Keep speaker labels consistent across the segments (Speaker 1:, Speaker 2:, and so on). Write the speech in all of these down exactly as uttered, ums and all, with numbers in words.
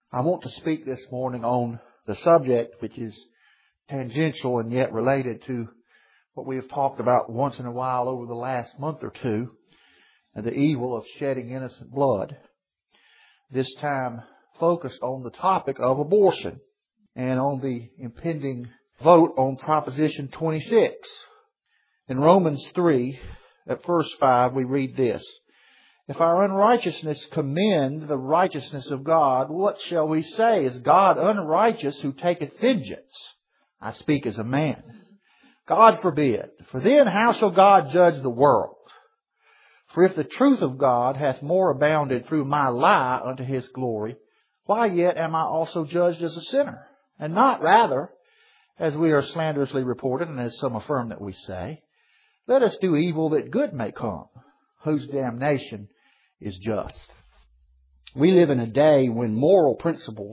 Speaker 1: I want to speak this morning on the subject which is tangential and yet related to what we have talked about once in a while over the last month or two, and the evil of shedding innocent blood. This time focused on the topic of abortion and on the impending vote on Proposition twenty-six. In Romans three, at verse five, we read this: If our unrighteousness commend the righteousness of God, what shall we say? Is God unrighteous who taketh vengeance? I speak as a man. God forbid. For then how shall God judge the world? For if the truth of God hath more abounded through my lie unto His glory, why yet am I also judged as a sinner? And not rather, as we are slanderously reported, and as some affirm that we say, let us do evil that good may come, whose damnation is just. We live in a day when moral principles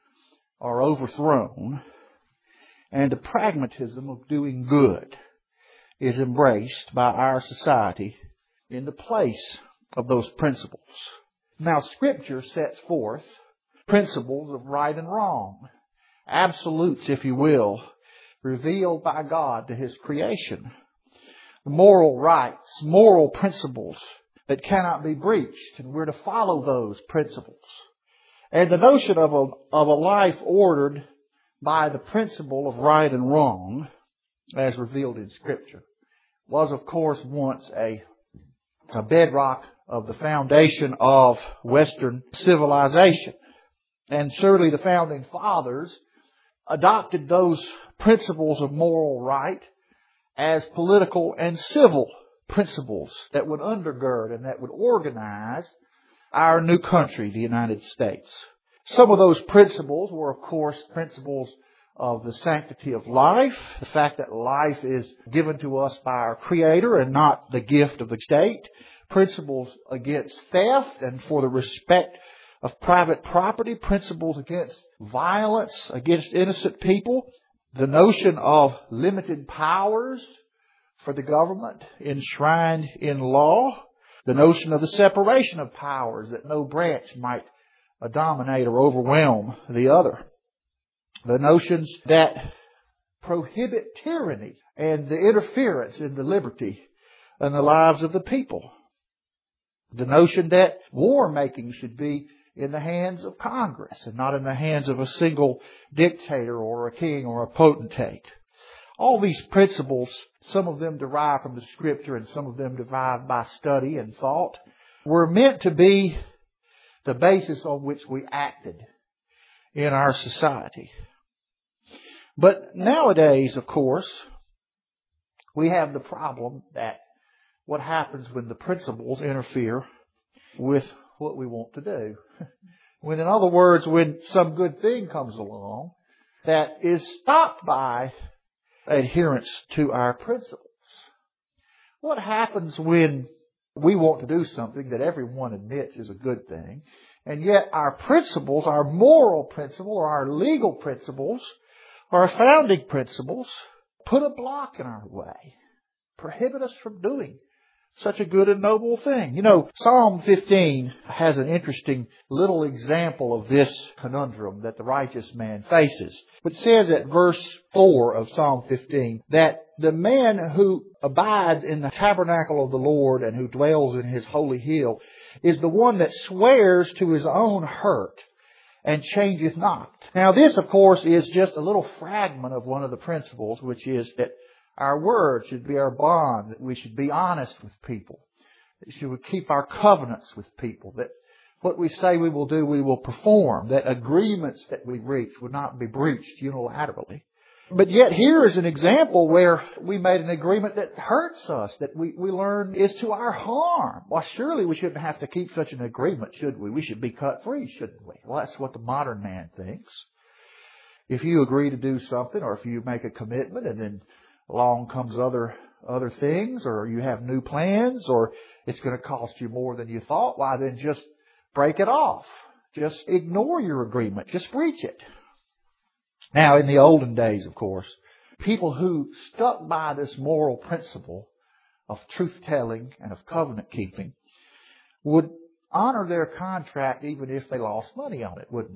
Speaker 1: are overthrown and the pragmatism of doing good is embraced by our society in the place of those principles. Now, Scripture sets forth principles of right and wrong, absolutes, if you will, revealed by God to His creation. Moral rights, moral principles that cannot be breached, and we're to follow those principles. And the notion of a, of a life ordered by the principle of right and wrong, as revealed in Scripture, was of course once a, a bedrock of the foundation of Western civilization. And certainly the Founding Fathers adopted those principles of moral right as political and civil principles that would undergird and that would organize our new country, the United States. Some of those principles were, of course, principles of the sanctity of life, the fact that life is given to us by our Creator and not the gift of the state, principles against theft and for the respect of private property, principles against violence against innocent people, the notion of limited powers for the government enshrined in law, the notion of the separation of powers, that no branch might dominate or overwhelm the other, the notions that prohibit tyranny and the interference in the liberty and the lives of the people, the notion that war making should be in the hands of Congress and not in the hands of a single dictator or a king or a potentate. All these principles, some of them derived from the Scripture and some of them derived by study and thought, were meant to be the basis on which we acted in our society. But nowadays, of course, we have the problem that what happens when the principles interfere with what we want to do. When, in other words, when some good thing comes along that is stopped by adherence to our principles. What happens when we want to do something that everyone admits is a good thing, and yet our principles, our moral principle or our legal principles, our founding principles, put a block in our way, prohibit us from doing such a good and noble thing? You know, Psalm fifteen has an interesting little example of this conundrum that the righteous man faces. It says at verse four of Psalm fifteen that the man who abides in the tabernacle of the Lord and who dwells in His holy hill is the one that swears to his own hurt and changeth not. Now this, of course, is just a little fragment of one of the principles, which is that our word should be our bond, that we should be honest with people, that we should keep our covenants with people, that what we say we will do, we will perform, that agreements that we reach would not be breached unilaterally. But yet here is an example where we made an agreement that hurts us, that we, we learn is to our harm. Well, surely we shouldn't have to keep such an agreement, should we? We should be cut free, shouldn't we? Well, that's what the modern man thinks. If you agree to do something, or if you make a commitment and then along comes other other things, or you have new plans, or it's going to cost you more than you thought, why then just break it off. Just ignore your agreement. Just breach it. Now, in the olden days, of course, people who stuck by this moral principle of truth-telling and of covenant-keeping would honor their contract even if they lost money on it, wouldn't they?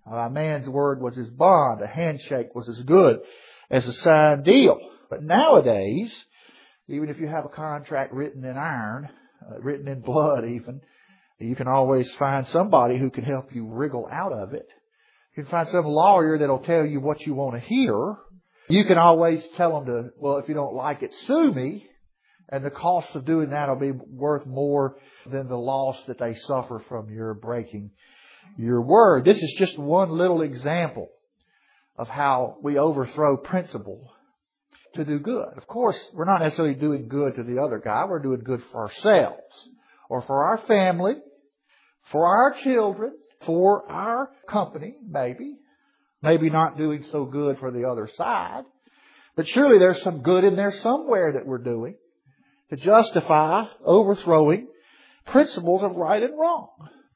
Speaker 1: A man's word was his bond. A handshake was as good as a signed deal. But nowadays, even if you have a contract written in iron, uh, written in blood even, you can always find somebody who can help you wriggle out of it. You can find some lawyer that'll tell you what you want to hear. You can always tell them to, well, if you don't like it, sue me. And the cost of doing that will be worth more than the loss that they suffer from your breaking your word. This is just one little example of how we overthrow principle to do good. Of course, we're not necessarily doing good to the other guy. We're doing good for ourselves or for our family, for our children, for our company, maybe. Maybe not doing so good for the other side. But surely there's some good in there somewhere that we're doing to justify overthrowing principles of right and wrong.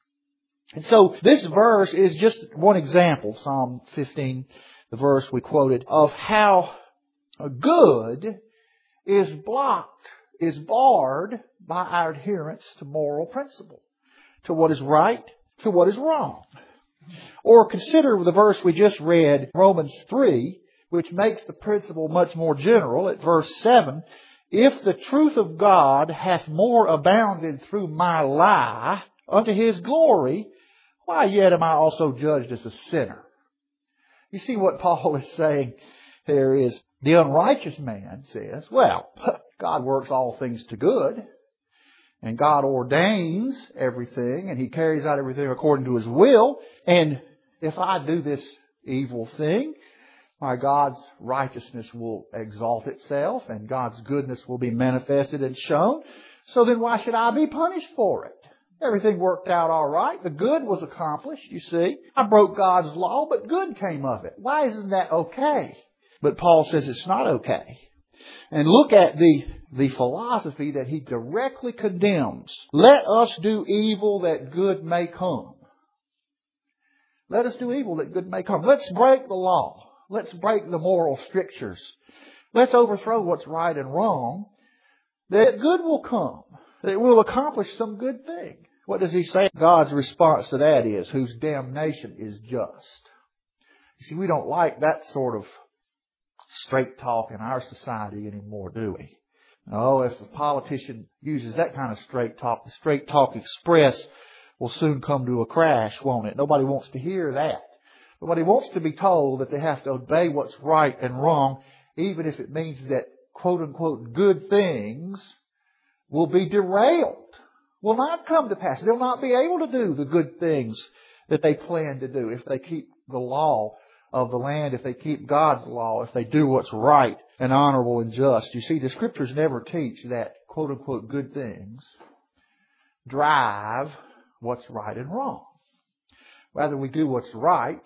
Speaker 1: And so this verse is just one example, Psalm fifteen, the verse we quoted, of how a good is blocked, is barred by our adherence to moral principle, to what is right, to what is wrong. Or consider the verse we just read, Romans three, which makes the principle much more general at verse seven. If the truth of God hath more abounded through my lie unto His glory, why yet am I also judged as a sinner? You see what Paul is saying there is the unrighteous man says, well, God works all things to good, and God ordains everything, and He carries out everything according to His will. And if I do this evil thing, my God's righteousness will exalt itself, and God's goodness will be manifested and shown. So then why should I be punished for it? Everything worked out all right. The good was accomplished, you see. I broke God's law, but good came of it. Why isn't that okay? But Paul says it's not okay. And look at the, the philosophy that he directly condemns. Let us do evil that good may come. Let us do evil that good may come. Let's break the law. Let's break the moral strictures. Let's overthrow what's right and wrong. That good will come. That we'll accomplish some good thing. What does he say? God's response to that is, whose damnation is just. You see, we don't like that sort of straight talk in our society anymore, do we? Oh, if a politician uses that kind of straight talk, the straight talk express will soon come to a crash, won't it? Nobody wants to hear that. Nobody wants to be told that they have to obey what's right and wrong, even if it means that quote-unquote good things will be derailed, will not come to pass. They'll not be able to do the good things that they plan to do if they keep the law of the land, if they keep God's law, if they do what's right and honorable and just. You see, the Scriptures never teach that quote-unquote good things drive what's right and wrong. Rather, we do what's right,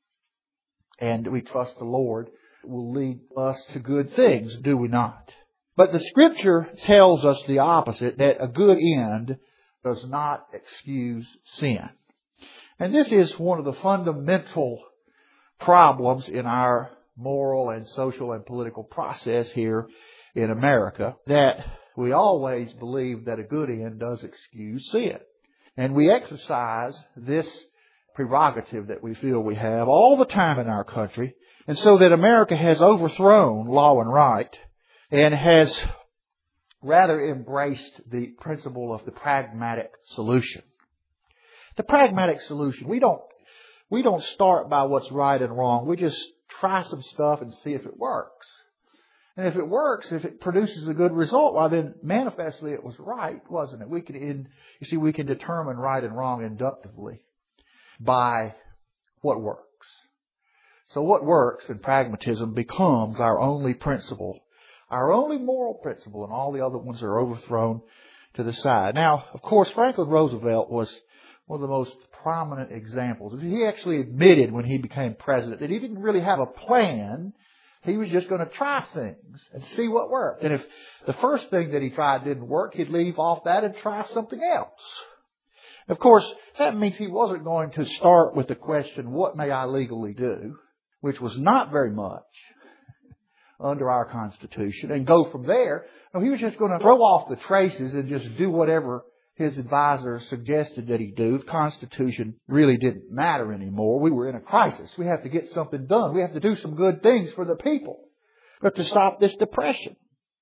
Speaker 1: and we trust the Lord will lead us to good things, do we not? But the Scripture tells us the opposite, that a good end does not excuse sin. And this is one of the fundamental problems in our moral and social and political process here in America, that we always believe that a good end does excuse sin. And we exercise this prerogative that we feel we have all the time in our country. And so that America has overthrown law and right and has rather embraced the principle of the pragmatic solution. The pragmatic solution, we don't, we don't start by what's right and wrong. We just try some stuff and see if it works. And if it works, if it produces a good result, well then manifestly it was right, wasn't it? We can, in, you see, we can determine right and wrong inductively by what works. So what works in pragmatism becomes our only principle, our only moral principle, and all the other ones are overthrown to the side. Now, of course, Franklin Roosevelt was one of the most prominent examples. He actually admitted when he became president that he didn't really have a plan. He was just going to try things and see what worked. And if the first thing that he tried didn't work, he'd leave off that and try something else. Of course, that means he wasn't going to start with the question, what may I legally do? Which was not very much under our Constitution, and go from there. No, he was just going to throw off the traces and just do whatever his advisors suggested that he do. The Constitution really didn't matter anymore. We were in a crisis. We have to get something done. We have to do some good things for the people, but to stop this depression.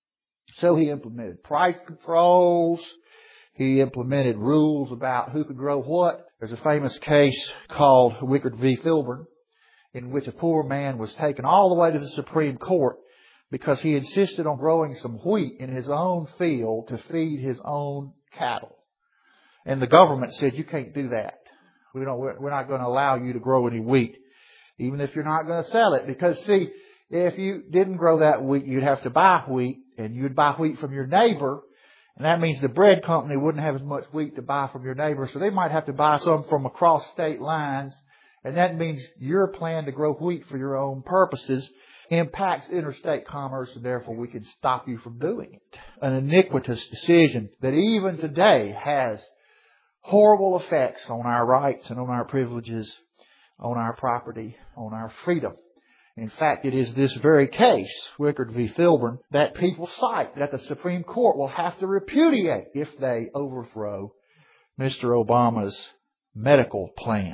Speaker 1: So he implemented price controls. He implemented rules about who could grow what. There's a famous case called Wickard v. Filburn, in which a poor man was taken all the way to the Supreme Court because he insisted on growing some wheat in his own field to feed his own cattle. And the government said, you can't do that. We don't, we're not going to allow you to grow any wheat, even if you're not going to sell it. Because, see, if you didn't grow that wheat, you'd have to buy wheat, and you'd buy wheat from your neighbor. And that means the bread company wouldn't have as much wheat to buy from your neighbor, so they might have to buy some from across state lines. And that means your plan to grow wheat for your own purposes impacts interstate commerce, and therefore we can stop you from doing it. An iniquitous decision that even today has horrible effects on our rights and on our privileges, on our property, on our freedom. In fact, it is this very case, Wickard v. Filburn, that people cite that the Supreme Court will have to repudiate if they overthrow Mister Obama's medical plans.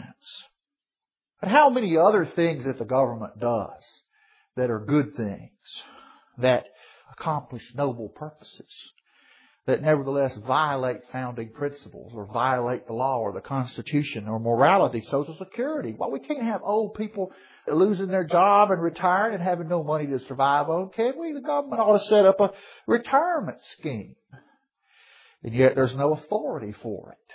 Speaker 1: But how many other things that the government does that are good things, that accomplish noble purposes, that nevertheless violate founding principles or violate the law or the Constitution or morality, Social Security? Well, we can't have old people losing their job and retiring and having no money to survive on, can we? The government ought to set up a retirement scheme. And yet there's no authority for it.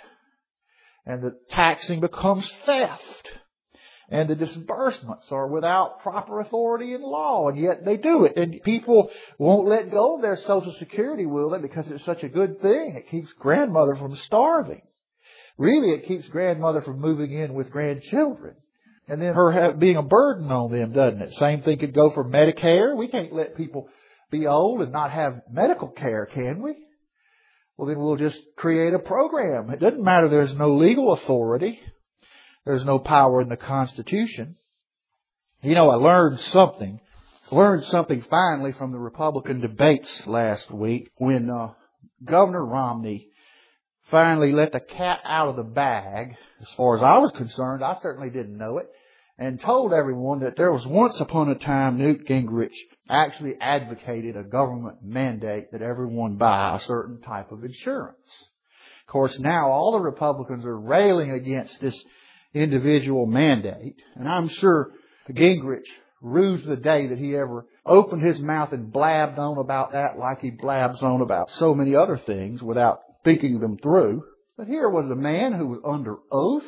Speaker 1: And the taxing becomes theft. And the disbursements are without proper authority in law, and yet they do it. And people won't let go of their Social Security, will they? Because it's such a good thing. It keeps grandmother from starving. Really, it keeps grandmother from moving in with grandchildren. And then her have, being a burden on them, doesn't it? Same thing could go for Medicare. We can't let people be old and not have medical care, can we? Well, then we'll just create a program. It doesn't matter there's no legal authority. There's no power in the Constitution. You know, I learned something. Learned something finally from the Republican debates last week when uh, Governor Romney finally let the cat out of the bag. As far as I was concerned, I certainly didn't know it, and told everyone that there was once upon a time Newt Gingrich actually advocated a government mandate that everyone buy a certain type of insurance. Of course, now all the Republicans are railing against this individual mandate. And I'm sure Gingrich rues the day that he ever opened his mouth and blabbed on about that like he blabs on about so many other things without thinking them through. But here was a man who was under oath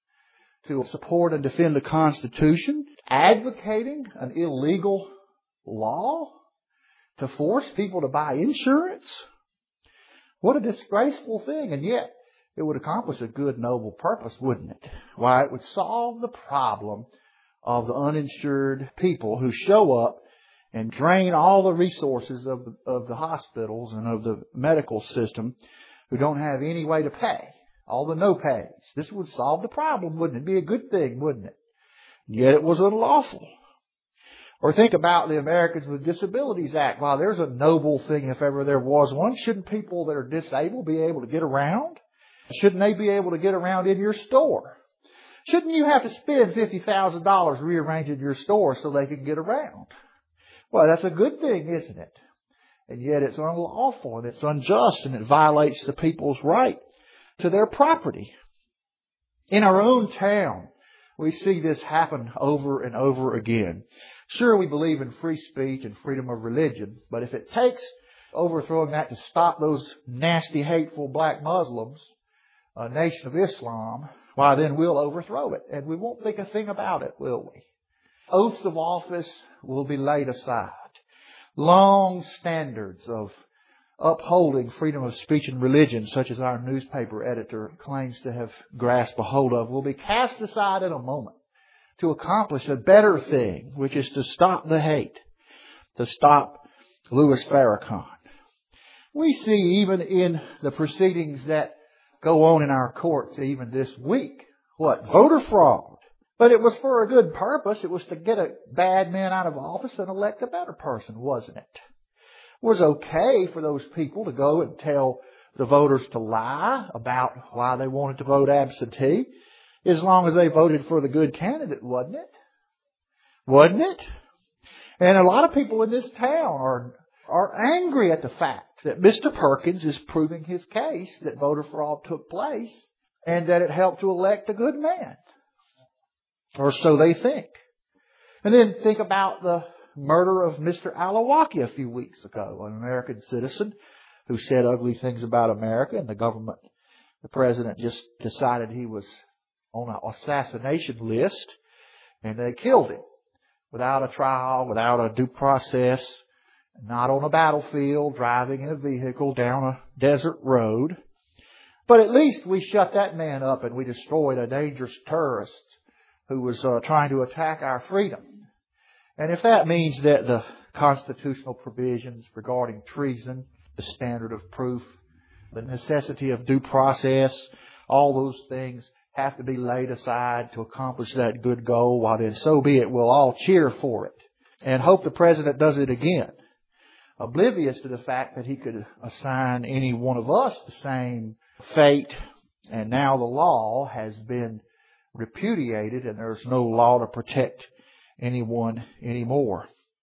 Speaker 1: to support and defend the Constitution, advocating an illegal law to force people to buy insurance. What a disgraceful thing. And yet, it would accomplish a good, noble purpose, wouldn't it? Why, it would solve the problem of the uninsured people who show up and drain all the resources of the, of the hospitals and of the medical system, who don't have any way to pay. All the no-pays. This would solve the problem, wouldn't it? It'd be a good thing, wouldn't it? Yet it was unlawful. Or think about the Americans with Disabilities Act. Wow, there's a noble thing if ever there was one. Shouldn't people that are disabled be able to get around? Shouldn't they be able to get around in your store? Shouldn't you have to spend fifty thousand dollars rearranging your store so they can get around? Well, that's a good thing, isn't it? And yet it's unlawful and it's unjust and it violates the people's right to their property. In our own town, we see this happen over and over again. Sure, we believe in free speech and freedom of religion, but if it takes overthrowing that to stop those nasty, hateful black Muslims, a nation of Islam, why then we'll overthrow it. And we won't think a thing about it, will we? Oaths of office will be laid aside. Long standards of upholding freedom of speech and religion, such as our newspaper editor claims to have grasped a hold of, will be cast aside in a moment to accomplish a better thing, which is to stop the hate, to stop Louis Farrakhan. We see even in the proceedings that go on in our courts even this week, what? Voter fraud. But it was for a good purpose. It was to get a bad man out of office and elect a better person, wasn't it? It was okay for those people to go and tell the voters to lie about why they wanted to vote absentee, as long as they voted for the good candidate, wasn't it? Wasn't it? And a lot of people in this town are are angry at the fact that Mister Perkins is proving his case that voter fraud took place and that it helped to elect a good man. Or so they think. And then think about the murder of Mister Alawaki a few weeks ago, an American citizen who said ugly things about America, and the government, the president just decided he was on an assassination list, and they killed him without a trial, without a due process, not on a battlefield, driving in a vehicle down a desert road. But at least we shut that man up and we destroyed a dangerous terrorist who was uh, trying to attack our freedom. And if that means that the constitutional provisions regarding treason, the standard of proof, the necessity of due process, all those things have to be laid aside to accomplish that good goal, why then so be it. We'll all cheer for it and hope the president does it again, oblivious to the fact that he could assign any one of us the same fate. And now the law has been repudiated and there's no law to protect anyone anymore.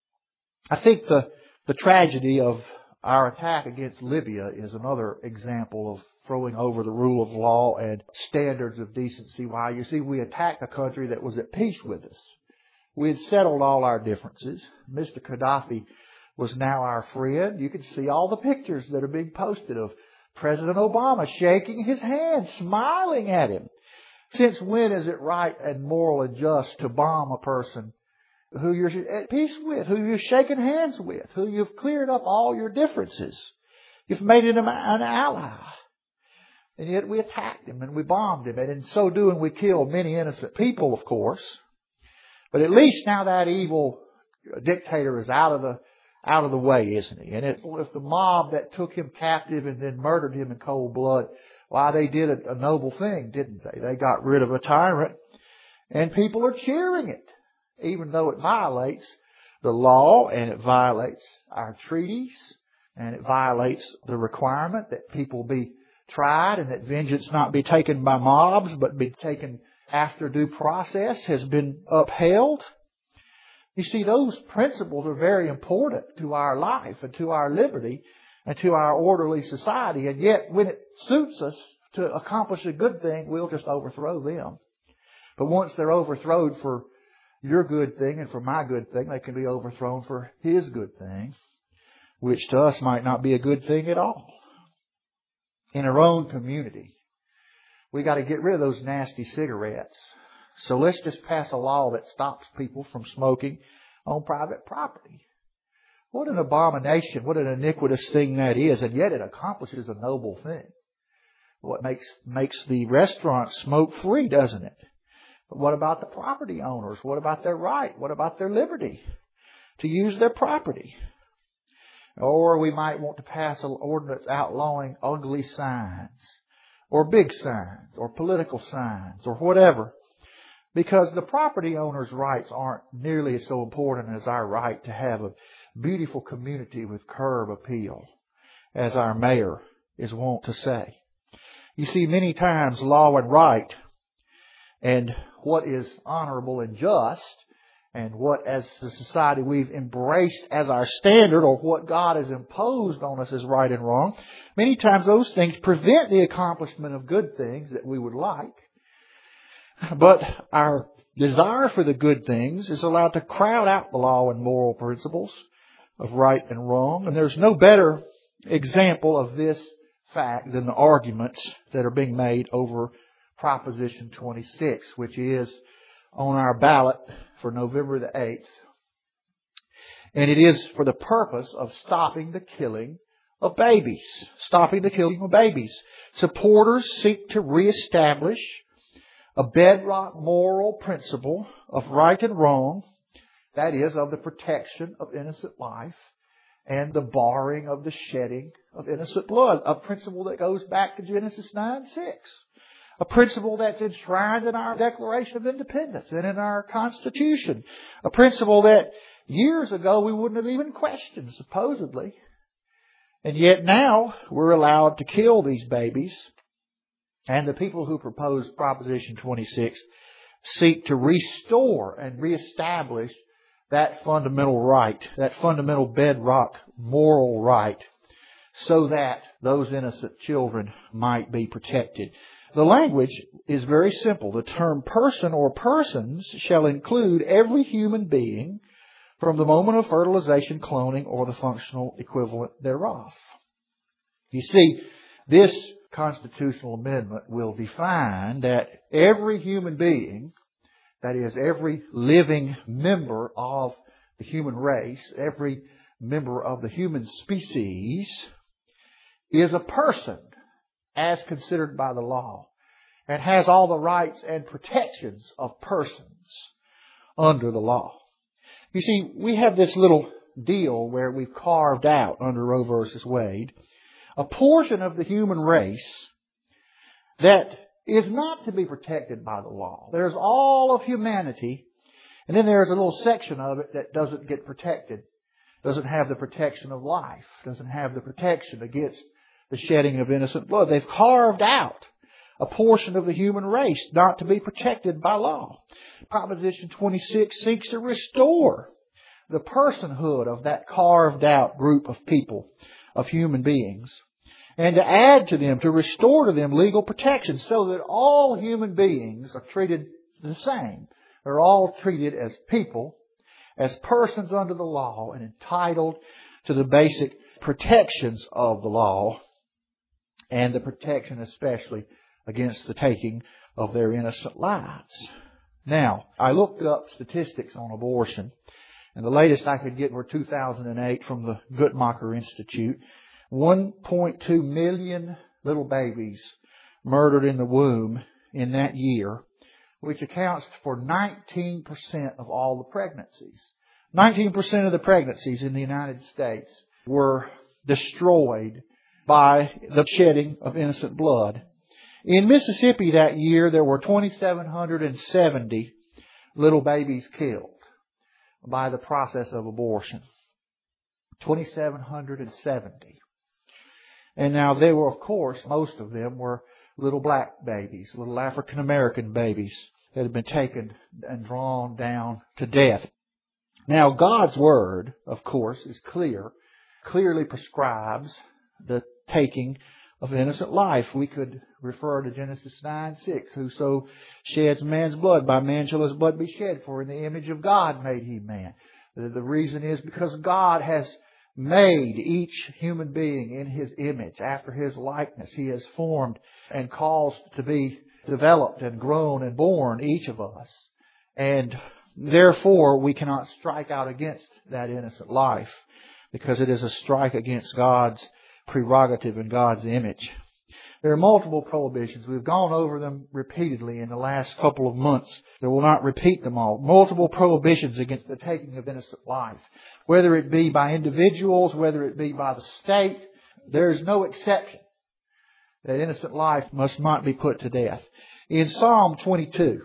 Speaker 1: I think the, the tragedy of our attack against Libya is another example of throwing over the rule of law and standards of decency. Why, you see, we attacked a country that was at peace with us. We had settled all our differences. Mister Gaddafi was now our friend. You can see all the pictures that are being posted of President Obama shaking his hand, smiling at him. Since when is it right and moral and just to bomb a person who you're at peace with, who you're shaking hands with, who you've cleared up all your differences? You've made him an ally. And yet we attacked him and we bombed him. And in so doing, we killed many innocent people, of course. But at least now that evil dictator is out of the out of the way, isn't he? And it, if the mob that took him captive and then murdered him in cold blood, why, they did a, a noble thing, didn't they? They got rid of a tyrant. And people are cheering it, even though it violates the law and it violates our treaties and it violates the requirement that people be tried and that vengeance not be taken by mobs but be taken after due process has been upheld. You see, those principles are very important to our life and to our liberty and to our orderly society. And yet, when it suits us to accomplish a good thing, we'll just overthrow them. But once they're overthrown for your good thing and for my good thing, they can be overthrown for his good thing, which to us might not be a good thing at all. In our own community, we got to get rid of those nasty cigarettes. So let's just pass a law that stops people from smoking on private property. What an abomination, what an iniquitous thing that is, and yet it accomplishes a noble thing. What makes makes the restaurant smoke free, doesn't it? But what about the property owners? What about their right? What about their liberty to use their property? Or we might want to pass an ordinance outlawing ugly signs, or big signs, or political signs, or whatever. Because the property owner's rights aren't nearly so important as our right to have a beautiful community with curb appeal, as our mayor is wont to say. You see, many times law and right and what is honorable and just and what as a society we've embraced as our standard or what God has imposed on us as right and wrong, many times those things prevent the accomplishment of good things that we would like. But our desire for the good things is allowed to crowd out the law and moral principles of right and wrong. And there's no better example of this fact than the arguments that are being made over Proposition twenty-six, which is on our ballot for November the eighth. And it is for the purpose of stopping the killing of babies. Stopping the killing of babies. Supporters seek to reestablish a bedrock moral principle of right and wrong, that is, of the protection of innocent life and the barring of the shedding of innocent blood. A principle that goes back to Genesis nine six. A principle that's enshrined in our Declaration of Independence and in our Constitution. A principle that years ago we wouldn't have even questioned, supposedly. And yet now we're allowed to kill these babies. And the people who propose Proposition twenty-six seek to restore and reestablish that fundamental right, that fundamental bedrock moral right, so that those innocent children might be protected. The language is very simple. The term person or persons shall include every human being from the moment of fertilization, cloning, or the functional equivalent thereof. You see, this constitutional amendment will define that every human being, that is, every living member of the human race, every member of the human species, is a person as considered by the law and has all the rights and protections of persons under the law. You see, we have this little deal where we've carved out under Roe versus Wade a portion of the human race that is not to be protected by the law. There's all of humanity, and then there's a little section of it that doesn't get protected, doesn't have the protection of life, doesn't have the protection against the shedding of innocent blood. They've carved out a portion of the human race not to be protected by law. Proposition twenty-six seeks to restore the personhood of that carved out group of people, of human beings, and to add to them, to restore to them legal protection so that all human beings are treated the same. They're all treated as people, as persons under the law, and entitled to the basic protections of the law, and the protection especially against the taking of their innocent lives. Now, I looked up statistics on abortion, and the latest I could get were two thousand eight from the Guttmacher Institute. one point two million little babies murdered in the womb in that year, which accounts for nineteen percent of all the pregnancies. nineteen percent of the pregnancies in the United States were destroyed by the shedding of innocent blood. In Mississippi that year, there were two thousand seven hundred seventy little babies killed by the process of abortion. two thousand seven hundred seventy. And now they were, of course, most of them were little black babies, little African American babies that had been taken and drawn down to death. Now, God's Word, of course, is clear, clearly prescribes the taking of innocent life. We could refer to Genesis nine six. Whoso sheds man's blood, by man shall his blood be shed, for in the image of God made he man. The reason is because God has made each human being in His image, after His likeness. He has formed and caused to be developed and grown and born, each of us. And therefore, we cannot strike out against that innocent life, because it is a strike against God's prerogative and God's image. There are multiple prohibitions. We've gone over them repeatedly in the last couple of months. I will not repeat them all. Multiple prohibitions against the taking of innocent life. Whether it be by individuals, whether it be by the state, there is no exception that innocent life must not be put to death. In Psalm twenty-two,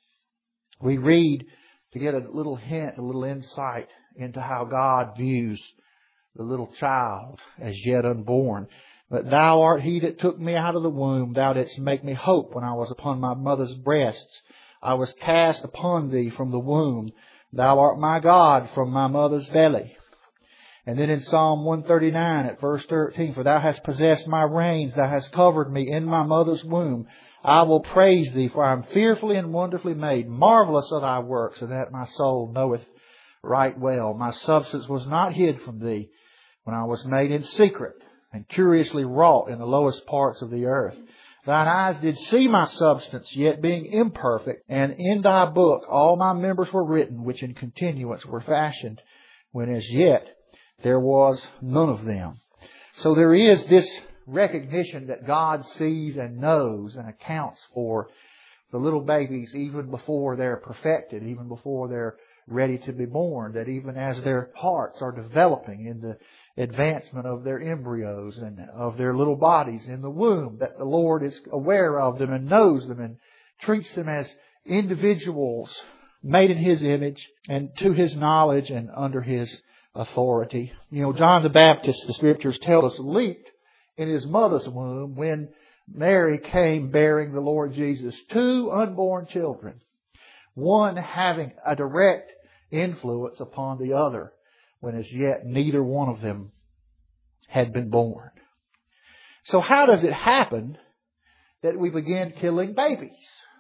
Speaker 1: we read, to get a little hint, a little insight into how God views the little child as yet unborn. But Thou art He that took me out of the womb. Thou didst make me hope when I was upon my mother's breasts. I was cast upon Thee from the womb. Thou art my God from my mother's belly. And then in Psalm one thirty-nine at verse thirteen, for Thou hast possessed my reins. Thou hast covered me in my mother's womb. I will praise Thee, for I am fearfully and wonderfully made. Marvelous are Thy works, and that my soul knoweth right well. My substance was not hid from Thee when I was made in secret, and curiously wrought in the lowest parts of the earth. Thine eyes did see my substance, yet being imperfect, and in Thy book all my members were written, which in continuance were fashioned, when as yet there was none of them. So there is this recognition that God sees and knows and accounts for the little babies even before they're perfected, even before they're ready to be born, that even as their hearts are developing in the advancement of their embryos and of their little bodies in the womb, that the Lord is aware of them and knows them and treats them as individuals made in His image and to His knowledge and under His authority. You know, John the Baptist, the Scriptures tell us, leaped in his mother's womb when Mary came bearing the Lord Jesus. Two unborn children, one having a direct influence upon the other when as yet neither one of them had been born. So how does it happen that we begin killing babies?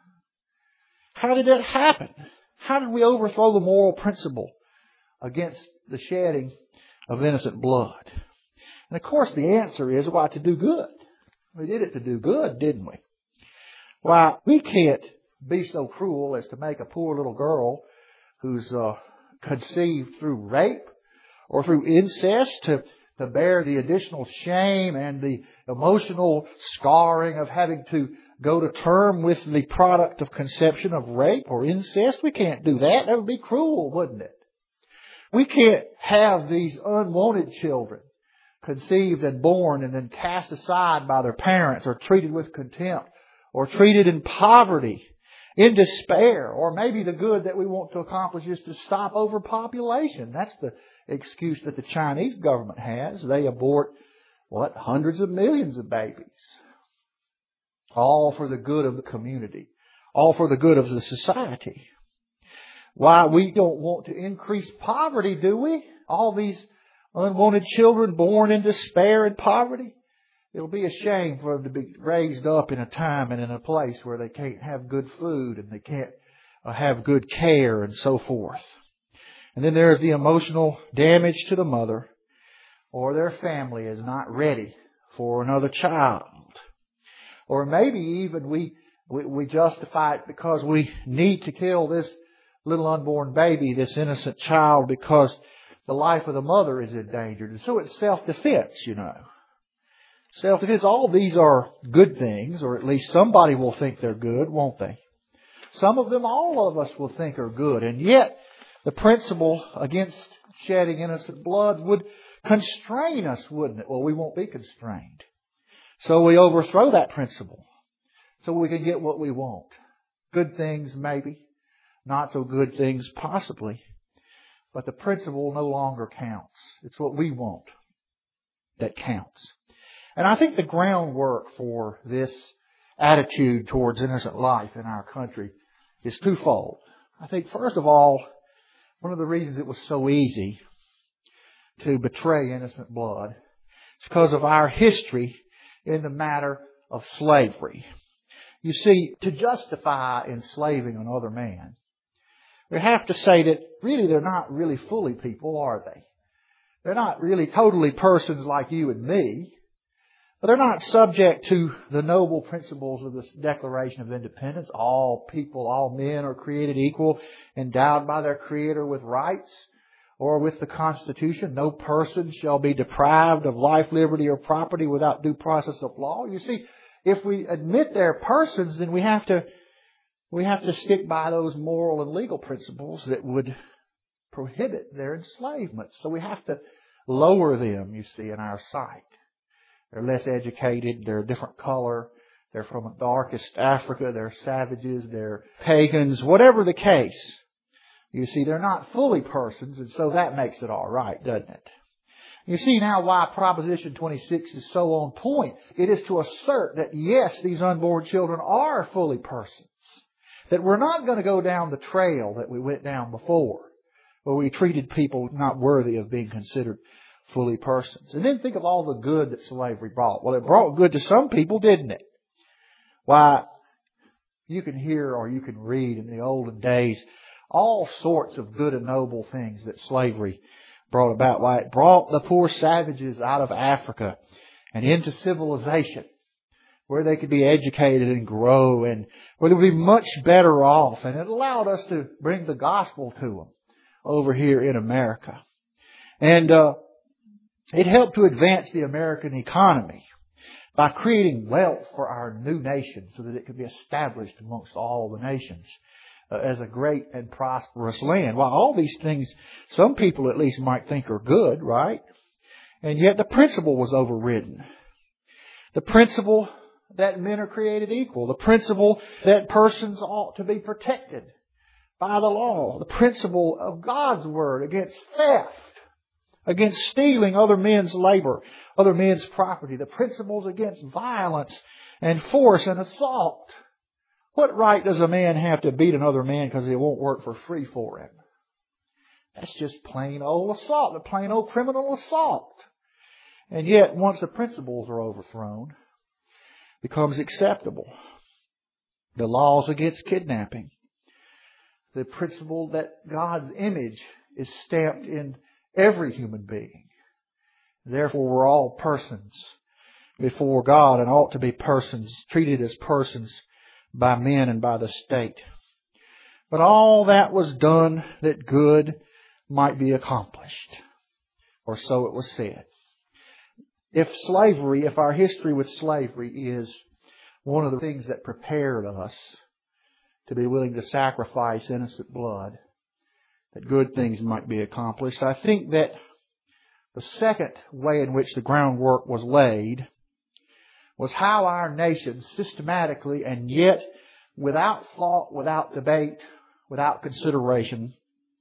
Speaker 1: How did that happen? How did we overthrow the moral principle against the shedding of innocent blood? And of course the answer is, why, to do good. We did it to do good, didn't we? Why, we can't be so cruel as to make a poor little girl who's uh, conceived through rape or through incest to, to bear the additional shame and the emotional scarring of having to go to term with the product of conception of rape or incest. We can't do that. That would be cruel, wouldn't it? We can't have these unwanted children conceived and born and then cast aside by their parents or treated with contempt or treated in poverty, in despair, or maybe the good that we want to accomplish is to stop overpopulation. That's the excuse that the Chinese government has. They abort, what, hundreds of millions of babies. All for the good of the community. All for the good of the society. Why, we don't want to increase poverty, do we? All these unwanted children born in despair and poverty. It'll be a shame for them to be raised up in a time and in a place where they can't have good food and they can't have good care and so forth. And then there's the emotional damage to the mother, or their family is not ready for another child. Or maybe even we, we, we justify it because we need to kill this little unborn baby, this innocent child, because the life of the mother is endangered. And so it's self-defense, you know. Self-defense, all these are good things, or at least somebody will think they're good, won't they? Some of them, all of us will think are good. And yet, the principle against shedding innocent blood would constrain us, wouldn't it? Well, we won't be constrained. So we overthrow that principle so we can get what we want. Good things, maybe. Not so good things, possibly. But the principle no longer counts. It's what we want that counts. And I think the groundwork for this attitude towards innocent life in our country is twofold. I think, first of all, one of the reasons it was so easy to betray innocent blood is because of our history in the matter of slavery. You see, to justify enslaving another man, we have to say that really they're not really fully people, are they? They're not really totally persons like you and me. But they're not subject to the noble principles of the Declaration of Independence. All people, all men are created equal, endowed by their Creator with rights, or with the Constitution. No person shall be deprived of life, liberty, or property without due process of law. You see, if we admit they're persons, then we have to we have to stick by those moral and legal principles that would prohibit their enslavement. So we have to lower them, you see, in our sight. They're less educated. They're a different color. They're from the darkest Africa. They're savages. They're pagans. Whatever the case, you see, they're not fully persons, and so that makes it all right, doesn't it? You see now why Proposition twenty-six is so on point. It is to assert that, yes, these unborn children are fully persons. That we're not going to go down the trail that we went down before, where we treated people not worthy of being considered fully persons. And then think of all the good that slavery brought. Well, it brought good to some people, didn't it? Why, you can hear or you can read in the olden days all sorts of good and noble things that slavery brought about. Why, it brought the poor savages out of Africa and into civilization, where they could be educated and grow, and where they would be much better off. And it allowed us to bring the gospel to them over here in America. And uh It helped to advance the American economy by creating wealth for our new nation so that it could be established amongst all the nations uh, as a great and prosperous land. While all these things, some people at least might think are good, right? And yet the principle was overridden. The principle that men are created equal. The principle that persons ought to be protected by the law. The principle of God's word against theft. against stealing other men's labor, other men's property, the principles against violence and force and assault. What right does a man have to beat another man because he won't work for free for him? That's just plain old assault, the plain old criminal assault. And yet, once the principles are overthrown, it becomes acceptable. The laws against kidnapping. The principle that God's image is stamped in every human being. Therefore, we're all persons before God and ought to be persons, treated as persons by men and by the state. But all that was done that good might be accomplished. Or so it was said. If slavery, if our history with slavery is one of the things that prepared us to be willing to sacrifice innocent blood, that good things might be accomplished, I think that the second way in which the groundwork was laid was how our nation systematically and yet without thought, without debate, without consideration,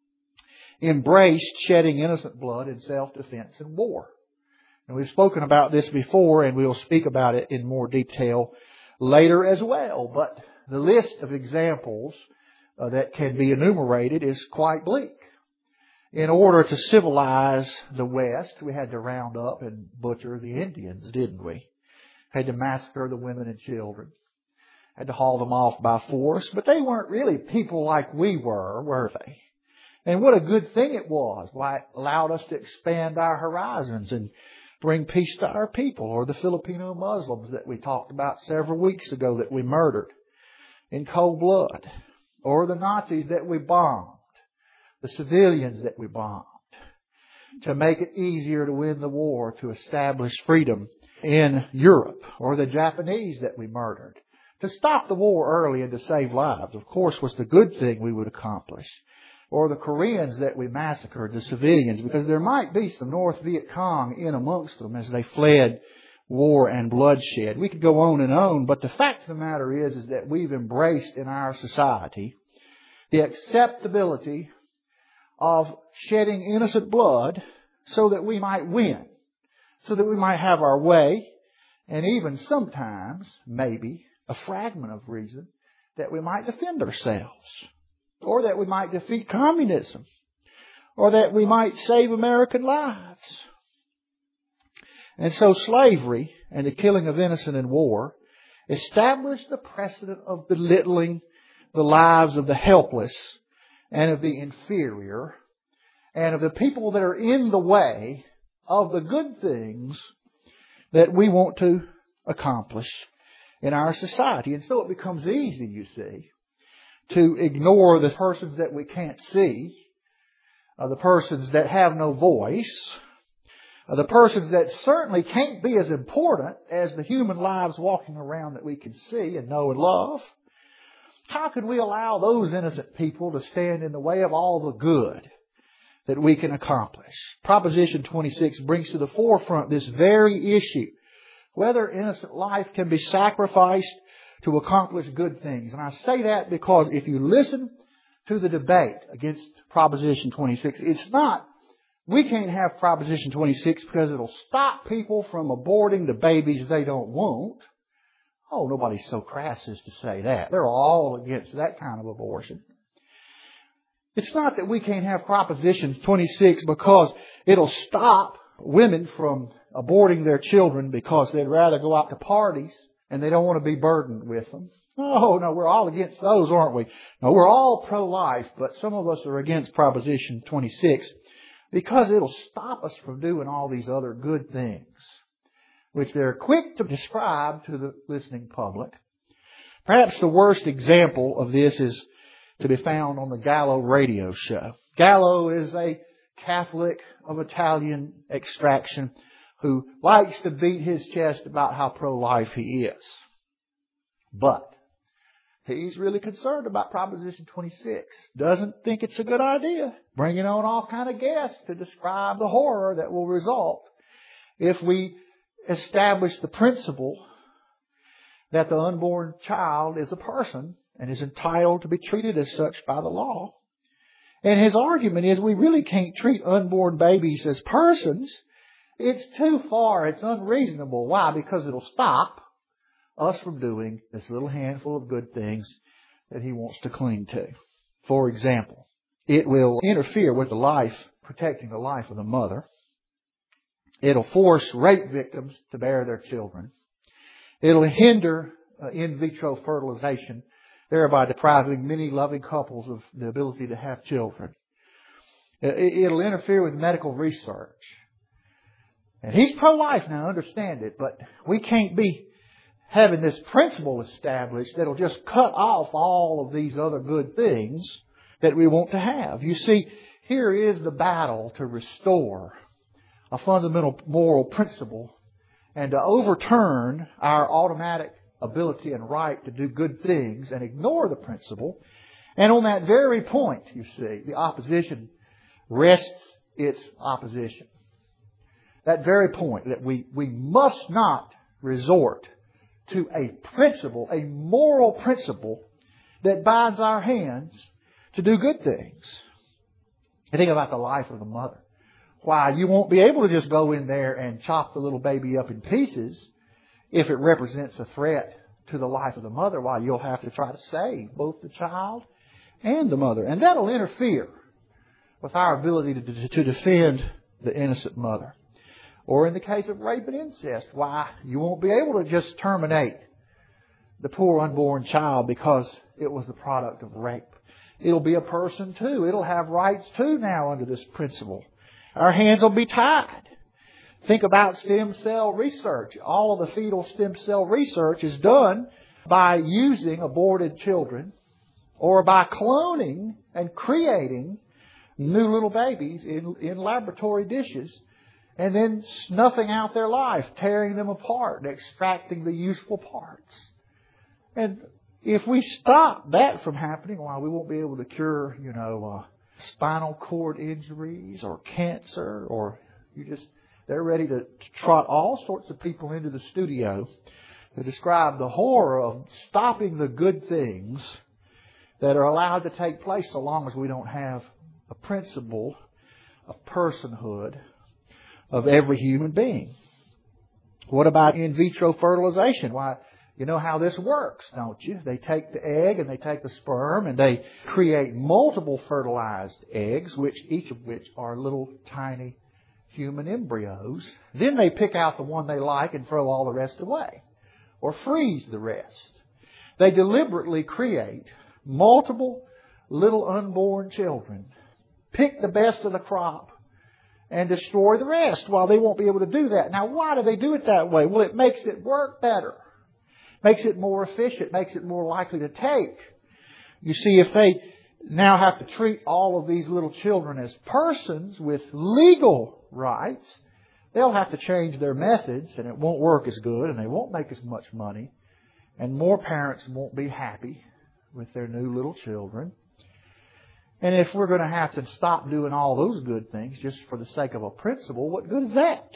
Speaker 1: embraced shedding innocent blood in self-defense and war. And we've spoken about this before, and we'll speak about it in more detail later as well. But the list of examples uh, that can be enumerated is quite bleak. In order to civilize the West, we had to round up and butcher the Indians, didn't we? Had to massacre the women and children. Had to haul them off by force. But they weren't really people like we were, were they? And what a good thing it was. Why, it allowed us to expand our horizons and bring peace to our people. Or the Filipino Muslims that we talked about several weeks ago that we murdered in cold blood. Or the Nazis that we bombed. The civilians that we bombed. To make it easier to win the war, to establish freedom in Europe. Or the Japanese that we murdered. To stop the war early and to save lives, of course, was the good thing we would accomplish. Or the Koreans that we massacred, the civilians, because there might be some North Viet Cong in amongst them as they fled war and bloodshed. We could go on and on, but the fact of the matter is, is that we've embraced in our society the acceptability of shedding innocent blood so that we might win, so that we might have our way, and even sometimes, maybe, a fragment of reason that we might defend ourselves. Or that we might defeat communism. Or that we might save American lives. And so slavery and the killing of innocent in war established the precedent of belittling the lives of the helpless and of the inferior and of the people that are in the way of the good things that we want to accomplish in our society. And so it becomes easy, you see, to ignore the persons that we can't see, uh, the persons that have no voice, uh, the persons that certainly can't be as important as the human lives walking around that we can see and know and love. How could we allow those innocent people to stand in the way of all the good that we can accomplish? Proposition twenty-six brings to the forefront this very issue, whether innocent life can be sacrificed to accomplish good things. And I say that because if you listen to the debate against Proposition twenty-six, it's not, we can't have Proposition twenty-six because it'll stop people from aborting the babies they don't want. Oh, nobody's so crass as to say that. They're all against that kind of abortion. It's not that we can't have Proposition twenty-six because it'll stop women from aborting their children because they'd rather go out to parties and they don't want to be burdened with them. Oh, no, we're all against those, aren't we? No, we're all pro-life, but some of us are against Proposition twenty-six because it'll stop us from doing all these other good things, which they're quick to describe to the listening public. Perhaps the worst example of this is to be found on the Gallo radio show. Gallo is a Catholic of Italian extraction who likes to beat his chest about how pro-life he is. But he's really concerned about Proposition twenty-six. Doesn't think it's a good idea. Bringing on all kind of guests to describe the horror that will result if we establish the principle that the unborn child is a person and is entitled to be treated as such by the law. And his argument is we really can't treat unborn babies as persons. It's too far. It's unreasonable. Why? Because it'll stop us from doing this little handful of good things that he wants to cling to. For example, it will interfere with the life, protecting the life of the mother. It'll force rape victims to bear their children. It'll hinder uh, in vitro fertilization, thereby depriving many loving couples of the ability to have children. It'll interfere with medical research. And he's pro-life now, understand it, but we can't be having this principle established that'll just cut off all of these other good things that we want to have. You see, here is the battle to restore a fundamental moral principle and to overturn our automatic ability and right to do good things and ignore the principle. And on that very point, you see, the opposition rests its opposition. That very point that we, we must not resort to a principle, a moral principle that binds our hands to do good things. And think about the life of the mother. Why, you won't be able to just go in there and chop the little baby up in pieces if it represents a threat to the life of the mother. Why, you'll have to try to save both the child and the mother. And that'll interfere with our ability to, to defend the innocent mother. Or in the case of rape and incest, why, you won't be able to just terminate the poor unborn child because it was the product of rape. It'll be a person too. It'll have rights too now under this principle. Our hands will be tied. Think about stem cell research. All of the fetal stem cell research is done by using aborted children or by cloning and creating new little babies in, in laboratory dishes and then snuffing out their life, tearing them apart, and extracting the useful parts. And if we stop that from happening, why, we won't be able to cure, you know, uh, spinal cord injuries or cancer, or you just, they're ready to, to trot all sorts of people into the studio to describe the horror of stopping the good things that are allowed to take place so long as we don't have a principle of personhood of every human being. What about in vitro fertilization? Why, you know how this works, don't you? They take the egg and they take the sperm and they create multiple fertilized eggs, which each of which are little tiny human embryos. Then they pick out the one they like and throw all the rest away, or freeze the rest. They deliberately create multiple little unborn children, pick the best of the crop, and destroy the rest. While they won't be able to do that. Now, why do they do it that way? Well, it makes it work better. Makes it more efficient. Makes it more likely to take. You see, if they now have to treat all of these little children as persons with legal rights, they'll have to change their methods, and it won't work as good, and they won't make as much money, and more parents won't be happy with their new little children. And if we're going to have to stop doing all those good things just for the sake of a principle, what good is that?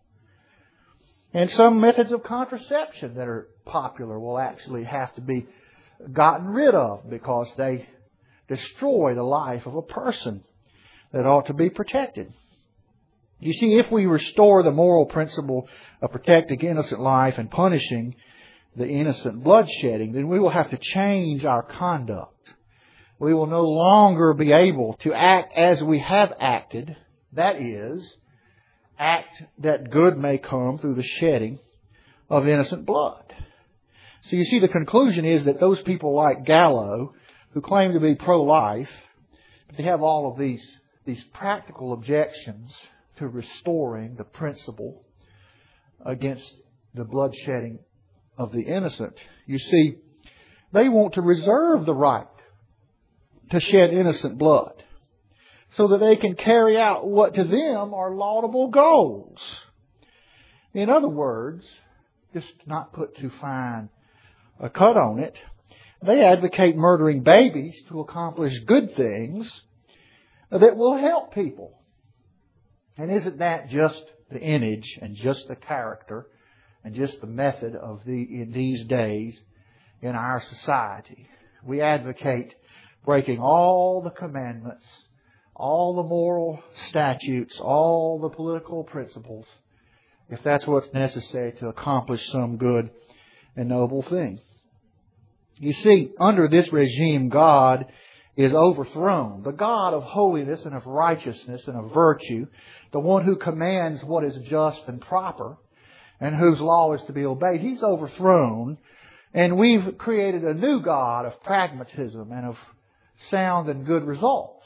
Speaker 1: And some methods of contraception that are popular will actually have to be gotten rid of because they destroy the life of a person that ought to be protected. You see, if we restore the moral principle of protecting innocent life and punishing the innocent bloodshedding, then we will have to change our conduct. We will no longer be able to act as we have acted. That is, act that good may come through the shedding of innocent blood. So you see, the conclusion is that those people like Gallo, who claim to be pro-life, but they have all of these, these practical objections to restoring the principle against the bloodshedding of the innocent. You see, they want to reserve the right to shed innocent blood so that they can carry out what to them are laudable goals. In other words, just to not put too fine a cut on it, they advocate murdering babies to accomplish good things that will help people. And isn't that just the image and just the character and just the method of the in these days in our society? We advocate breaking all the commandments all the moral statutes, all the political principles, if that's what's necessary to accomplish some good and noble thing. You see, under this regime, God is overthrown. The God of holiness and of righteousness and of virtue, the one who commands what is just and proper and whose law is to be obeyed, He's overthrown. And we've created a new God of pragmatism and of sound and good results.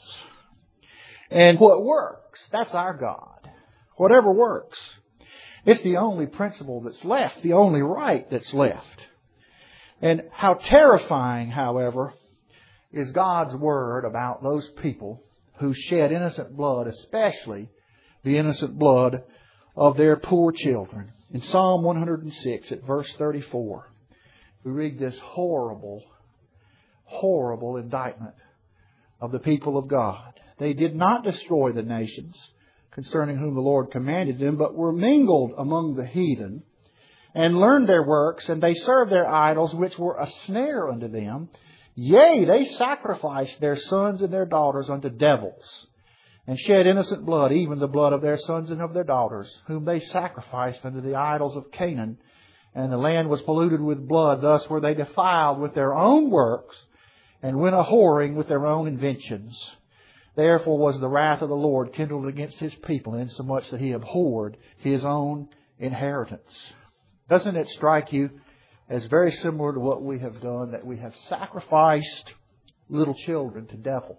Speaker 1: And what works, that's our God. Whatever works. It's the only principle that's left, the only right that's left. And how terrifying, however, is God's Word about those people who shed innocent blood, especially the innocent blood of their poor children. In Psalm one hundred six at verse thirty-four, we read this horrible, horrible indictment of the people of God. They did not destroy the nations concerning whom the Lord commanded them, but were mingled among the heathen, and learned their works, and they served their idols, which were a snare unto them. Yea, they sacrificed their sons and their daughters unto devils, and shed innocent blood, even the blood of their sons and of their daughters, whom they sacrificed unto the idols of Canaan. And the land was polluted with blood. Thus were they defiled with their own works, and went a-whoring with their own inventions. Therefore was the wrath of the Lord kindled against His people, insomuch that He abhorred His own inheritance. Doesn't it strike you as very similar to what we have done, that we have sacrificed little children to devils?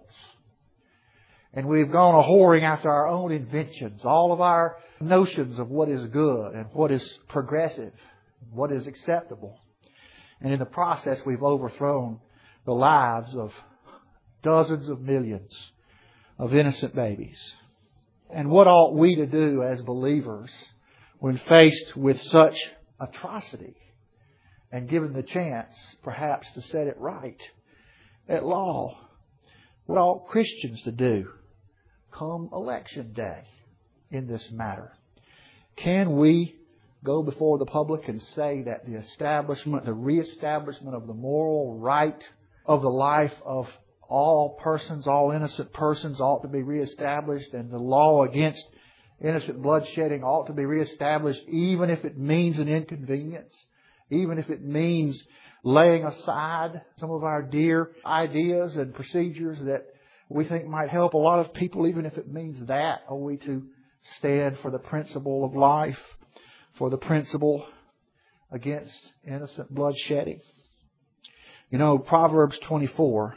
Speaker 1: And we've gone a-whoring after our own inventions, all of our notions of what is good and what is progressive, what is acceptable. And in the process, we've overthrown the lives of dozens of millions of innocent babies. And what ought we to do as believers when faced with such atrocity and given the chance, perhaps, to set it right at law? What ought Christians to do come election day in this matter? Can we go before the public and say that the establishment, the reestablishment of the moral right of the life of all persons, all innocent persons, ought to be reestablished, and the law against innocent bloodshedding ought to be reestablished, even if it means an inconvenience, even if it means laying aside some of our dear ideas and procedures that we think might help a lot of people, even if it means that? Are we to stand for the principle of life, for the principle against innocent bloodshedding? You know, Proverbs twenty-four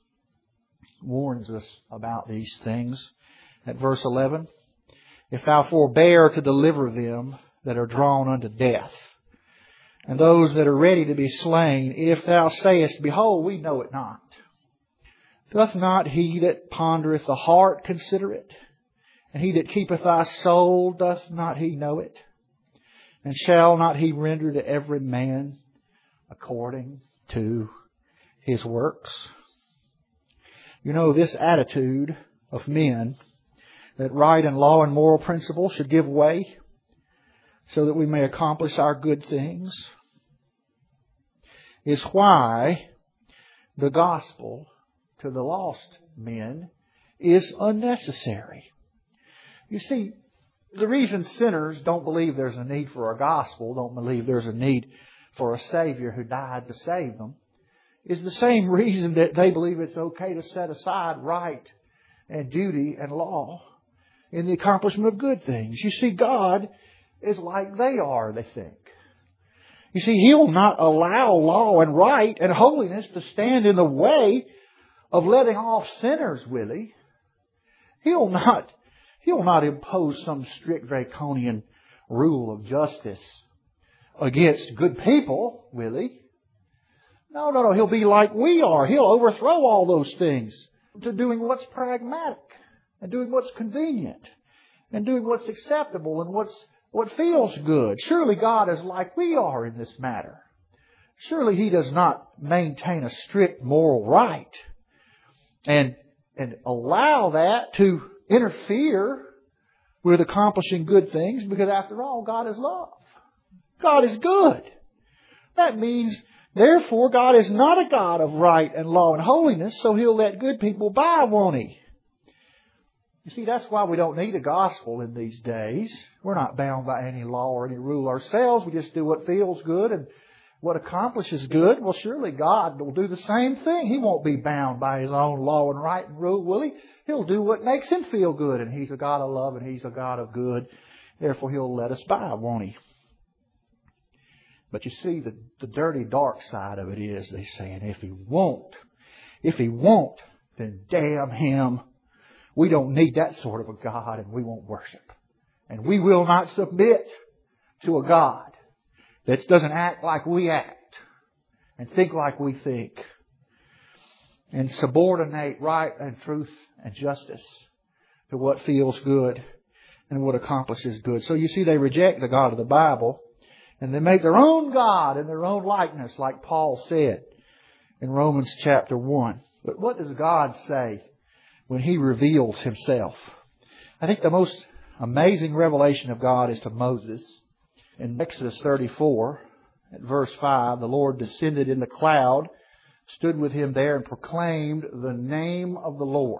Speaker 1: warns us about these things at verse eleven. If thou forbear to deliver them that are drawn unto death, and those that are ready to be slain, if thou sayest, Behold, we know it not, doth not he that pondereth the heart consider it? And he that keepeth thy soul, doth not he know it? And shall not he render to every man according to his works? You know, this attitude of men, that right and law and moral principle should give way so that we may accomplish our good things, is why the gospel to the lost men is unnecessary. You see, the reason sinners don't believe there's a need for a gospel, don't believe there's a need for a Savior who died to save them, is the same reason that they believe it's okay to set aside right and duty and law in the accomplishment of good things. You see, God is like they are, they think. You see, He'll not allow law and right and holiness to stand in the way of letting off sinners, will He? He'll not, He'll not impose some strict draconian rule of justice against good people, will He? No, no, no. He'll be like we are. He'll overthrow all those things to doing what's pragmatic and doing what's convenient and doing what's acceptable and what's what feels good. Surely God is like we are in this matter. Surely He does not maintain a strict moral right and, and allow that to interfere with accomplishing good things, because after all, God is love. God is good. That means, therefore, God is not a God of right and law and holiness, so He'll let good people by, won't He? You see, that's why we don't need a gospel in these days. We're not bound by any law or any rule ourselves. We just do what feels good and what accomplishes good. Well, surely God will do the same thing. He won't be bound by His own law and right and rule, will He? He'll do what makes Him feel good. And He's a God of love and He's a God of good. Therefore, He'll let us by, won't He? But you see, the, the dirty, dark side of it is, they saying, if He won't, if He won't, then damn Him. We don't need that sort of a God, and we won't worship. And we will not submit to a God that doesn't act like we act and think like we think and subordinate right and truth and justice to what feels good and what accomplishes good. So you see, they reject the God of the Bible and they make their own God in their own likeness, like Paul said in Romans chapter one. But what does God say when He reveals Himself? I think the most amazing revelation of God is to Moses. In Exodus thirty-four, at verse five, the Lord descended in the cloud, stood with him there, and proclaimed the name of the Lord.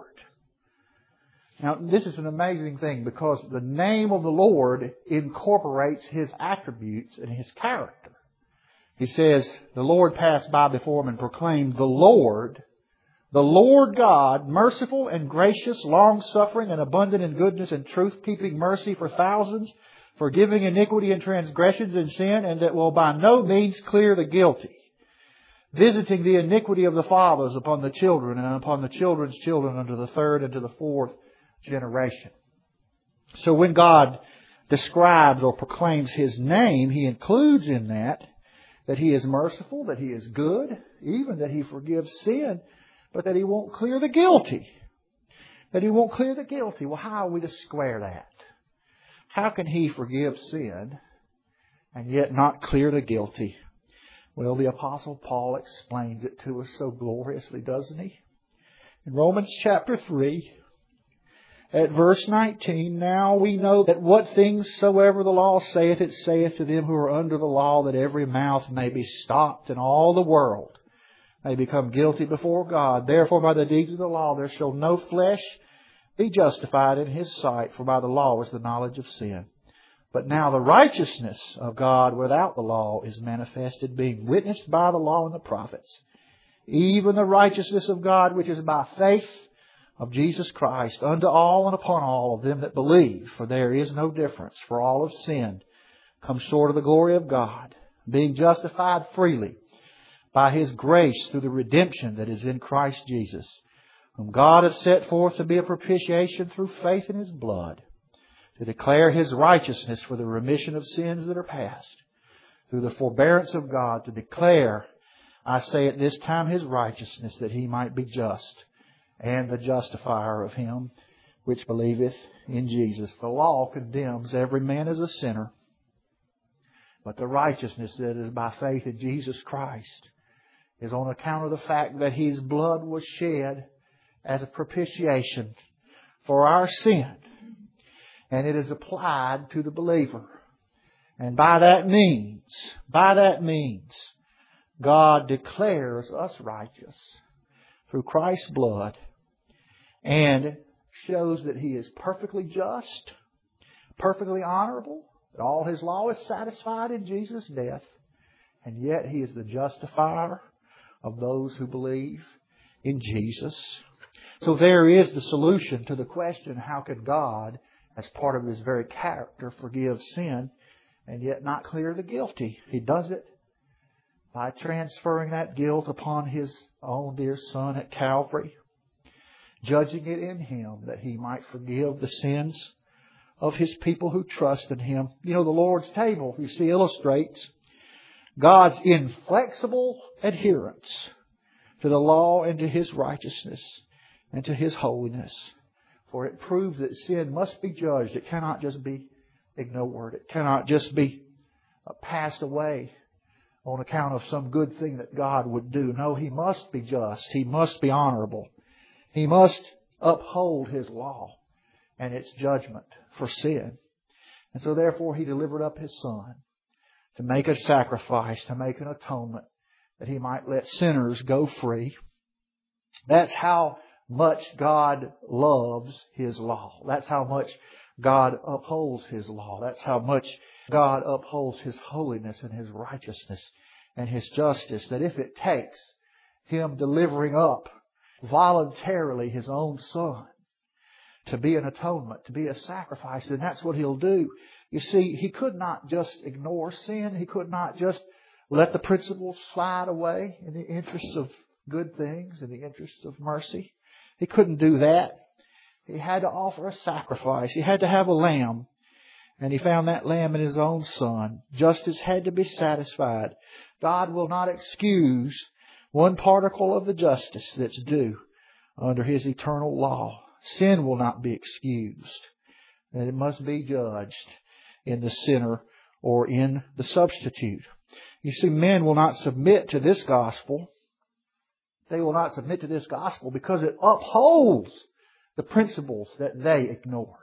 Speaker 1: Now, this is an amazing thing because the name of the Lord incorporates His attributes and His character. He says, the Lord passed by before him and proclaimed, the Lord, the Lord God, merciful and gracious, long-suffering and abundant in goodness and truth, keeping mercy for thousands, forgiving iniquity and transgressions and sin, and that will by no means clear the guilty, visiting the iniquity of the fathers upon the children and upon the children's children unto the third and to the fourth generation. So when God describes or proclaims His name, He includes in that that He is merciful, that He is good, even that He forgives sin, but that He won't clear the guilty. That He won't clear the guilty. Well, how are we to square that? How can He forgive sin and yet not clear the guilty? Well, the Apostle Paul explains it to us so gloriously, doesn't he? In Romans chapter three, at verse nineteen, now we know that what things soever the law saith, it saith to them who are under the law, that every mouth may be stopped, and all the world may become guilty before God. Therefore, by the deeds of the law there shall no flesh be justified in His sight, for by the law is the knowledge of sin. But now the righteousness of God without the law is manifested, being witnessed by the law and the prophets, even the righteousness of God which is by faith of Jesus Christ unto all and upon all of them that believe. For there is no difference, for all have sinned, come short of the glory of God, being justified freely by His grace through the redemption that is in Christ Jesus, whom God hath set forth to be a propitiation through faith in His blood, to declare His righteousness for the remission of sins that are past, through the forbearance of God, to declare, I say at this time, His righteousness, that He might be just, and the justifier of him which believeth in Jesus. The law condemns every man as a sinner, but the righteousness that is by faith in Jesus Christ is on account of the fact that His blood was shed as a propitiation for our sin. And it is applied to the believer. And by that means, by that means, God declares us righteous through Christ's blood and shows that He is perfectly just, perfectly honorable, that all His law is satisfied in Jesus' death, and yet He is the justifier of those who believe in Jesus. So there is the solution to the question, how could God, as part of His very character, forgive sin and yet not clear the guilty? He does it by transferring that guilt upon His own dear Son at Calvary, judging it in Him that He might forgive the sins of His people who trust in Him. You know, the Lord's table, you see, illustrates God's inflexible adherence to the law and to His righteousness and to His holiness. For it proves that sin must be judged. It cannot just be ignored. It cannot just be passed away on account of some good thing that God would do. No, He must be just. He must be honorable. He must uphold His law and its judgment for sin. And so therefore He delivered up His Son to make a sacrifice, to make an atonement, that He might let sinners go free. That's how much God loves His law. That's how much God upholds His law. That's how much God upholds His holiness and His righteousness and His justice. That if it takes Him delivering up voluntarily His own Son to be an atonement, to be a sacrifice, then that's what He'll do. You see, He could not just ignore sin. He could not just let the principles slide away in the interests of good things, in the interests of mercy. He couldn't do that. He had to offer a sacrifice. He had to have a lamb. And He found that lamb in His own Son. Justice had to be satisfied. God will not excuse one particle of the justice that's due under His eternal law. Sin will not be excused. And it must be judged in the sinner or in the substitute. You see, men will not submit to this gospel. They will not submit to this gospel because it upholds the principles that they ignore.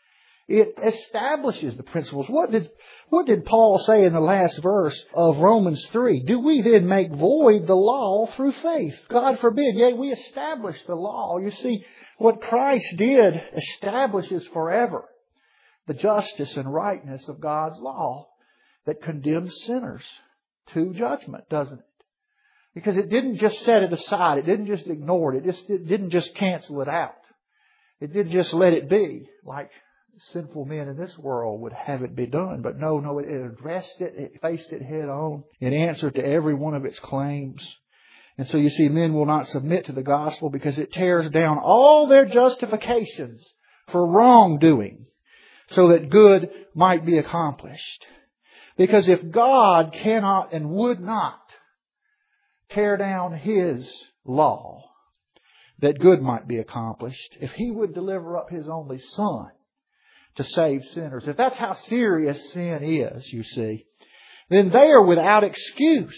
Speaker 1: It establishes the principles. What did, what did Paul say in the last verse of Romans three? Do we then make void the law through faith? God forbid. Yea, we establish the law. You see, what Christ did establishes forever the justice and rightness of God's law that condemns sinners to judgment, doesn't it? Because it didn't just set it aside. It didn't just ignore it. It, just, it didn't just cancel it out. It didn't just let it be like sinful men in this world would have it be done. But no, no, it addressed it. It faced it head on. It answered to every one of its claims. And so you see, men will not submit to the gospel because it tears down all their justifications for wrongdoing so that good might be accomplished. Because if God cannot and would not tear down His law that good might be accomplished, if He would deliver up His only Son to save sinners, if that's how serious sin is, you see, then they are without excuse.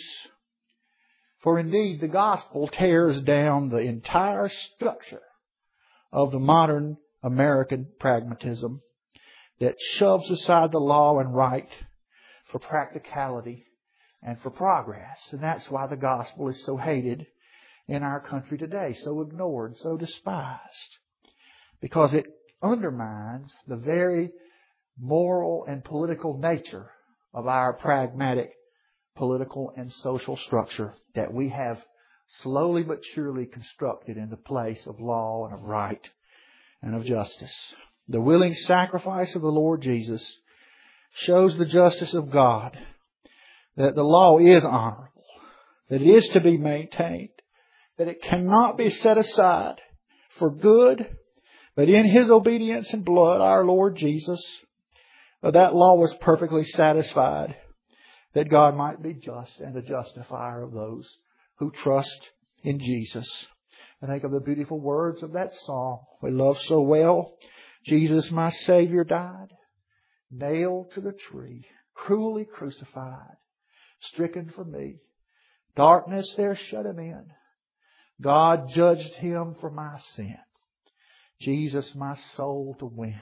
Speaker 1: For indeed, the gospel tears down the entire structure of the modern American pragmatism that shoves aside the law and right for practicality and for progress. And that's why the gospel is so hated in our country today, so ignored, so despised. Because it undermines the very moral and political nature of our pragmatic political and social structure that we have slowly but surely constructed in the place of law and of right and of justice. The willing sacrifice of the Lord Jesus shows the justice of God, that the law is honorable, that it is to be maintained, that it cannot be set aside for good, but in His obedience and blood, our Lord Jesus, that law was perfectly satisfied, that God might be just and a justifier of those who trust in Jesus. I think of the beautiful words of that song we love so well. Jesus, my Savior, died, nailed to the tree, cruelly crucified, stricken for me. Darkness there shut Him in. God judged Him for my sin. Jesus, my soul to win,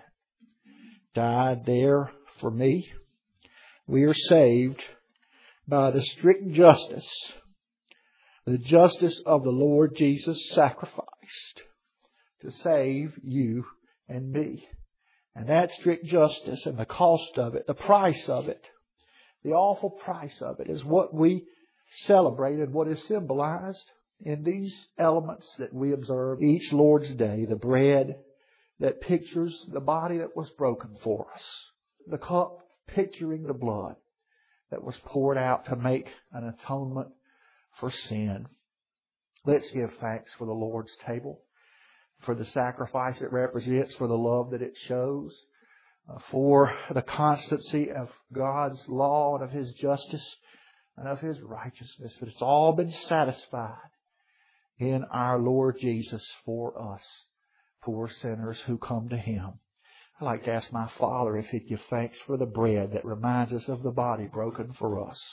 Speaker 1: died there for me. We are saved by the strict justice, the justice of the Lord Jesus sacrificed to save you and me. And that strict justice and the cost of it, the price of it, the awful price of it is what we celebrate and what is symbolized in these elements that we observe each Lord's Day. The bread that pictures the body that was broken for us. The cup picturing the blood that was poured out to make an atonement for sin. Let's give thanks for the Lord's table, for the sacrifice it represents, for the love that it shows, uh, for the constancy of God's law and of His justice and of His righteousness. But it's all been satisfied in our Lord Jesus for us, poor sinners who come to Him. I'd like to ask my Father if He'd give thanks for the bread that reminds us of the body broken for us.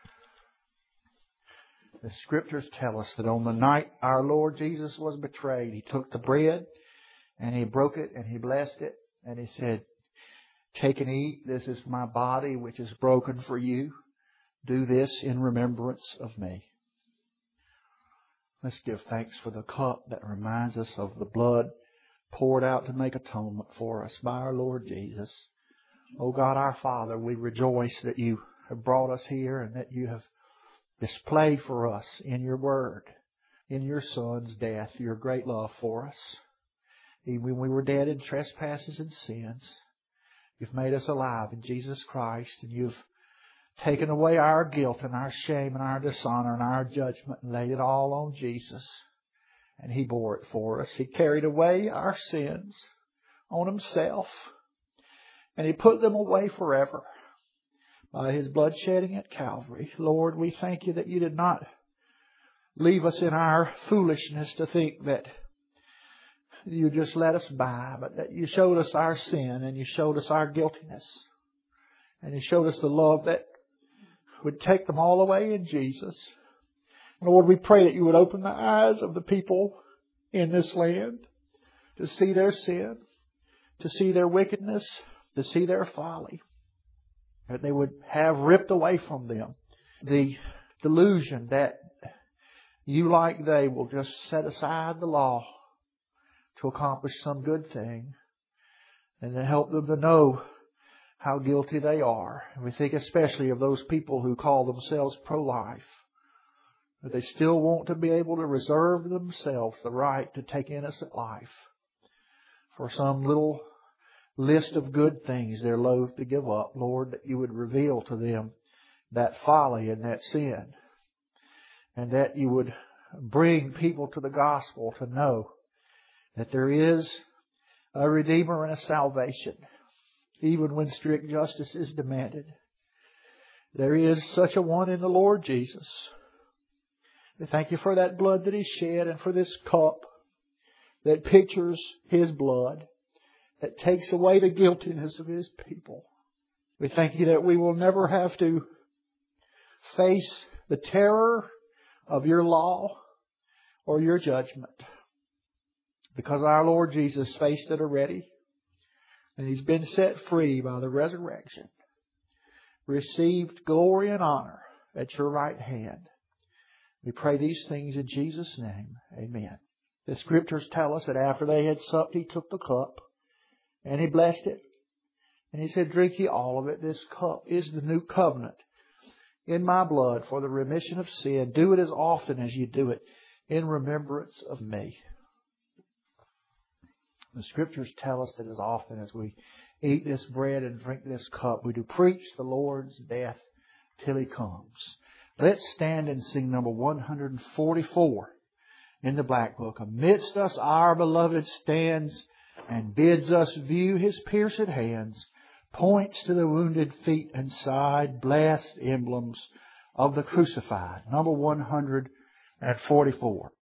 Speaker 1: The Scriptures tell us that on the night our Lord Jesus was betrayed, He took the bread and He broke it and He blessed it and He said, "Take and eat. This is my body which is broken for you. Do this in remembrance of me." Let's give thanks for the cup that reminds us of the blood poured out to make atonement for us by our Lord Jesus. Oh God, our Father, we rejoice that You have brought us here and that You have displayed for us in Your Word, in Your Son's death, Your great love for us. Even when we were dead in trespasses and sins, You've made us alive in Jesus Christ, and You've taken away our guilt and our shame and our dishonor and our judgment and laid it all on Jesus. And He bore it for us. He carried away our sins on Himself, and He put them away forever by His blood shedding at Calvary. Lord, we thank You that You did not leave us in our foolishness to think that You just let us by, but that You showed us our sin and You showed us our guiltiness. And You showed us the love that would take them all away in Jesus. Lord, we pray that You would open the eyes of the people in this land to see their sin, to see their wickedness, to see their folly. That they would have ripped away from them the delusion that You, like they, will just set aside the law to accomplish some good thing, and to help them to know how guilty they are. And we think especially of those people who call themselves pro-life, but they still want to be able to reserve themselves the right to take innocent life for some little list of good things they're loath to give up. Lord, that You would reveal to them that folly and that sin, and that You would bring people to the gospel to know that there is a Redeemer and a salvation, even when strict justice is demanded. There is such a one in the Lord Jesus. We thank You for that blood that He shed, and for this cup that pictures His blood, that takes away the guiltiness of His people. We thank You that we will never have to face the terror of Your law or Your judgment, because our Lord Jesus faced it already. And He's been set free by the resurrection, received glory and honor at Your right hand. We pray these things in Jesus' name. Amen. The Scriptures tell us that after they had supped, He took the cup and He blessed it. And He said, "Drink ye all of it. This cup is the new covenant in My blood for the remission of sin. Do it as often as you do it in remembrance of Me." The Scriptures tell us that as often as we eat this bread and drink this cup, we do preach the Lord's death till He comes. Let's stand and sing number one forty-four in the Black Book. "Amidst us our beloved stands, and bids us view His pierced hands, points to the wounded feet and side, blessed emblems of the crucified." Number one forty-four.